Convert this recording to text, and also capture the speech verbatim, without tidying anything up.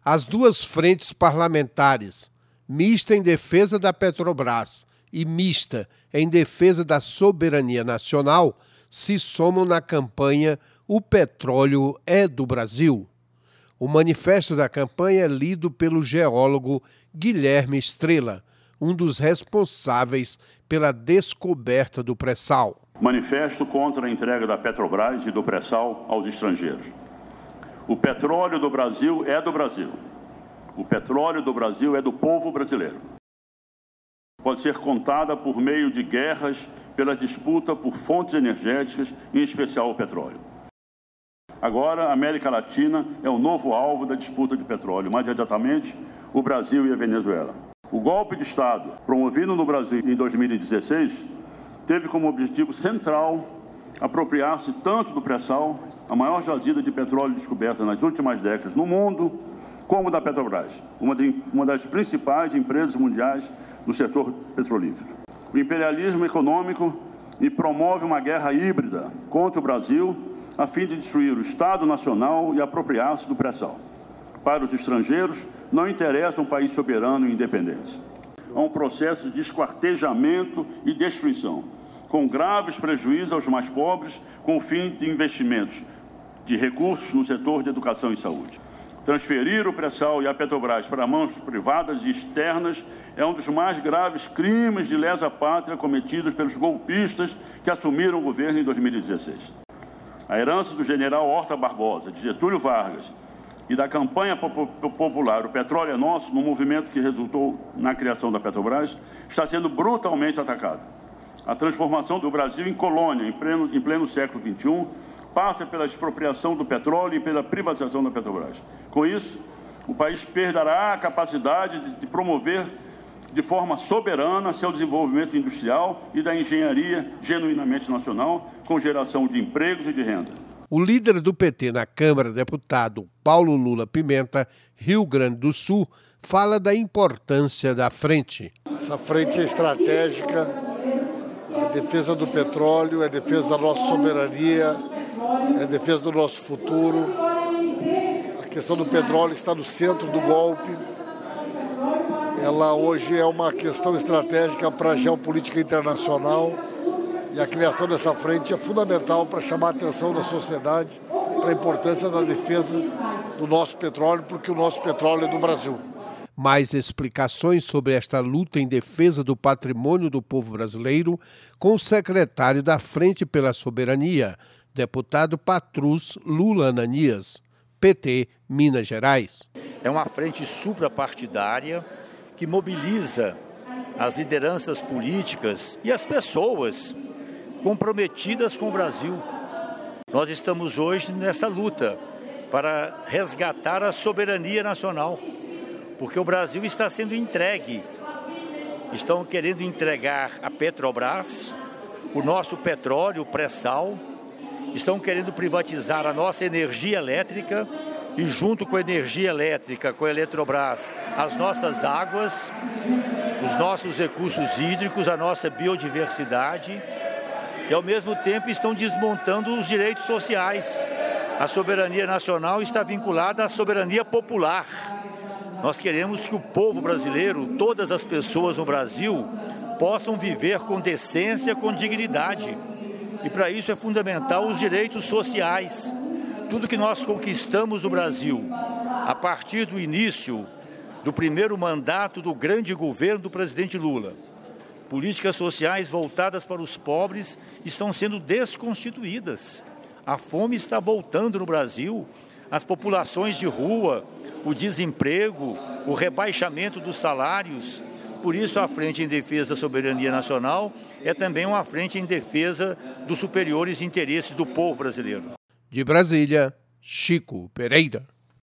As duas frentes parlamentares, mista em defesa da Petrobras e mista em defesa da soberania nacional, se somam na campanha O Petróleo é do Brasil. O manifesto da campanha é lido pelo geólogo Guilherme Estrela, um dos responsáveis pela descoberta do pré-sal. Manifesto contra a entrega da Petrobras e do pré-sal aos estrangeiros. O petróleo do Brasil é do Brasil. O petróleo do Brasil é do povo brasileiro. Pode ser contada por meio de guerras pela disputa por fontes energéticas, em especial o petróleo. Agora, a América Latina é o novo alvo da disputa de petróleo, mais exatamente o Brasil e a Venezuela. O golpe de Estado, promovido no Brasil em dois mil e dezesseis, teve como objetivo central apropriar-se tanto do pré-sal, a maior jazida de petróleo descoberta nas últimas décadas no mundo, como da Petrobras, uma, de, uma das principais empresas mundiais do setor petrolífero. O imperialismo econômico e promove uma guerra híbrida contra o Brasil a fim de destruir o Estado Nacional e apropriar-se do pré-sal. Para os estrangeiros, não interessa um país soberano e independente. Há um processo de esquartejamento e destruição, com graves prejuízos aos mais pobres, com o fim de investimentos de recursos no setor de educação e saúde. Transferir o pré-sal e a Petrobras para mãos privadas e externas é um dos mais graves crimes de lesa-pátria cometidos pelos golpistas que assumiram o governo em dois mil e dezesseis. A herança do general Horta Barbosa, de Getúlio Vargas e da campanha popular O Petróleo é Nosso, no movimento que resultou na criação da Petrobras, está sendo brutalmente atacada. A transformação do Brasil em colônia, em pleno, em pleno século vinte e um, passa pela expropriação do petróleo e pela privatização da Petrobras. Com isso, o país perderá a capacidade de, de promover de forma soberana seu desenvolvimento industrial e da engenharia genuinamente nacional, com geração de empregos e de renda. O líder do P T na Câmara, deputado Paulo Lula Pimenta, Rio Grande do Sul, fala da importância da frente. Essa frente é estratégica. A defesa do petróleo, é a defesa da nossa soberania, é a defesa do nosso futuro. A questão do petróleo está no centro do golpe. Ela hoje é uma questão estratégica para a geopolítica internacional e a criação dessa frente é fundamental para chamar a atenção da sociedade para a importância da defesa do nosso petróleo, porque o nosso petróleo é do Brasil. Mais explicações sobre esta luta em defesa do patrimônio do povo brasileiro com o secretário da Frente pela Soberania, deputado Patrus Lula Ananias, P T, Minas Gerais. É uma frente suprapartidária que mobiliza as lideranças políticas e as pessoas comprometidas com o Brasil. Nós estamos hoje nessa luta para resgatar a soberania nacional. Porque o Brasil está sendo entregue. Estão querendo entregar a Petrobras, o nosso petróleo, o pré-sal. Estão querendo privatizar a nossa energia elétrica e, junto com a energia elétrica, com a Eletrobras, as nossas águas, os nossos recursos hídricos, a nossa biodiversidade. E, ao mesmo tempo, estão desmontando os direitos sociais. A soberania nacional está vinculada à soberania popular. Nós queremos que o povo brasileiro, todas as pessoas no Brasil, possam viver com decência, com dignidade. E para isso é fundamental os direitos sociais. Tudo que nós conquistamos no Brasil, a partir do início do primeiro mandato do grande governo do presidente Lula, políticas sociais voltadas para os pobres estão sendo desconstituídas. A fome está voltando no Brasil, as populações de rua, o desemprego, o rebaixamento dos salários. Por isso, a frente em defesa da soberania nacional é também uma frente em defesa dos superiores interesses do povo brasileiro. De Brasília, Chico Pereira.